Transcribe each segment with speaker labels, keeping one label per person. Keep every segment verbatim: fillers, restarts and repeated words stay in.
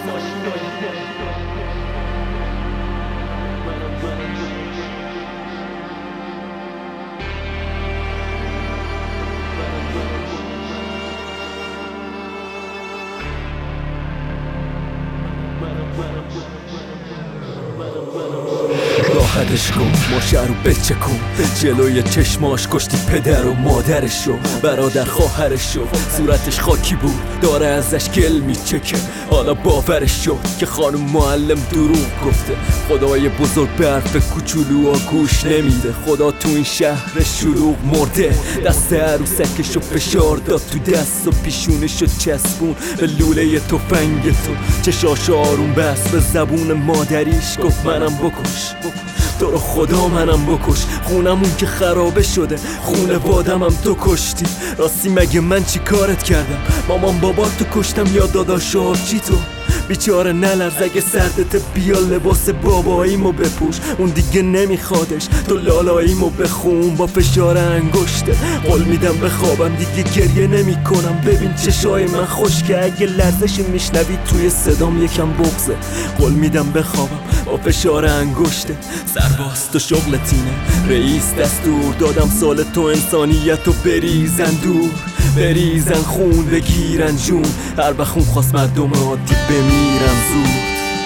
Speaker 1: راحتش کن، ماشه رو بچکن، جلوی چشماش کشتی پدر و مادرشو، برادر خواهرشو، صورتش خاکی بود داره ازش گل میچکه. حالا باورش شد که خانم معلم دروغ گفته، خدای بزرگ به حرف کوچولوها گوش نمیده. خدا تو این شهر شلوغ مرده، دست عروسکشو فشار داد تو دست و پیشونشو چسبون به لوله تفنگ تو. چشاشو آروم بست به زبون مادریش گفت منم بکش، تو رو خدا منم بکش. خونمون که خرابه شده، خونه وادم هم تو کشتی. راستی مگه من چی کارت کردم؟ مامان بابا تو کشتم یا داداش آبجی تو؟ بیچاره نلرز اگه سردت بیا لباس باباییمو بپوش، اون دیگه نمیخوادش. تو لالاییمو بخون با فشار انگشته، قول میدم بخوابم دیگه گریه نمی کنم. ببین چشای من خشکه، اگه لرزش میشنوی توی صدام یکم بغزه. قول میدم بخوابم با فشار انگشته. سرباز تو شغلتینه، رئیس دستور دادم سال تو انسانیتو بریزن دور، بریزن خون بگیرن جون. هر بخون خواست مردم عادی بمیرن زود.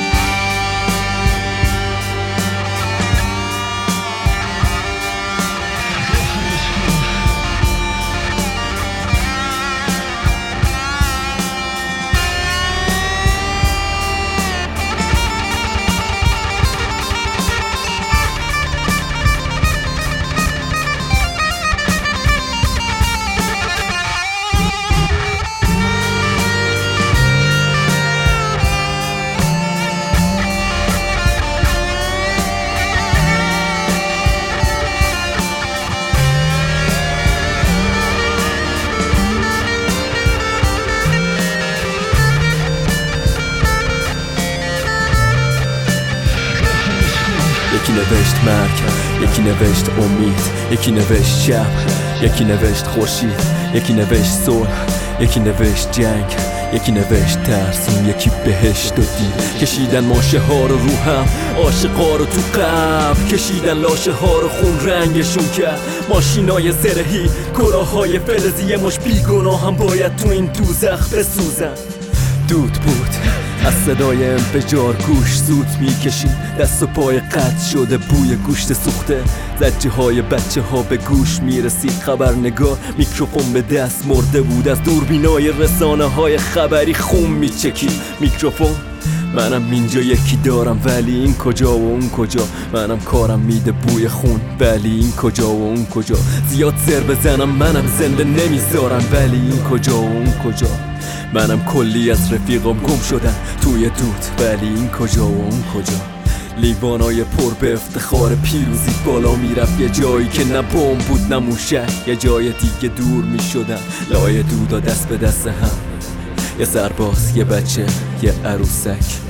Speaker 1: یکی نوشت مرگ، یکی نوشت امید، یکی نوشت شب، یکی نوشت خورشید، یکی نوشت صلح، یکی نوشت جنگ، یکی نوشت ترسون، یکی بهشت و دید. کشیدن ماشه ها رو رو هم، عاشقا رو تو قبر کشیدن، لاشه ها رو خون رنگشون کرد. ماشینای زرهی، کلاهای فلزی، مش بیگناه هم باید تو این دوزخ بسوزن. دود بود از صدای انفجار گوش زود میکشید، دست و پای قطع شده، بوی گوشت سوخته، زجه های بچه ها به گوش میرسید. خبرنگار میکروفون به دست مرده بود، از دوربینای رسانه های خبری خون میچکید. میکروفون منم اینجا یکی دارم، ولی این کجا و اون کجا؟ منم کارم میده بوی خون، ولی این کجا و اون کجا؟ زیاد سر بزنم منم زنده نمیذارم، ولی این کجا و اون کجا؟ منم کلی از رفیقام گم شدن توی دود، ولی این کجا و اون کجا؟ لیوانای پر به افتخار پیروزی بالا میرفت، یه جایی که نه بمب بود نه موشک، یه جای دیگه دور میشدن لای دودا دست به دست هم. یه سرباز، یه بچه، یه عروسک.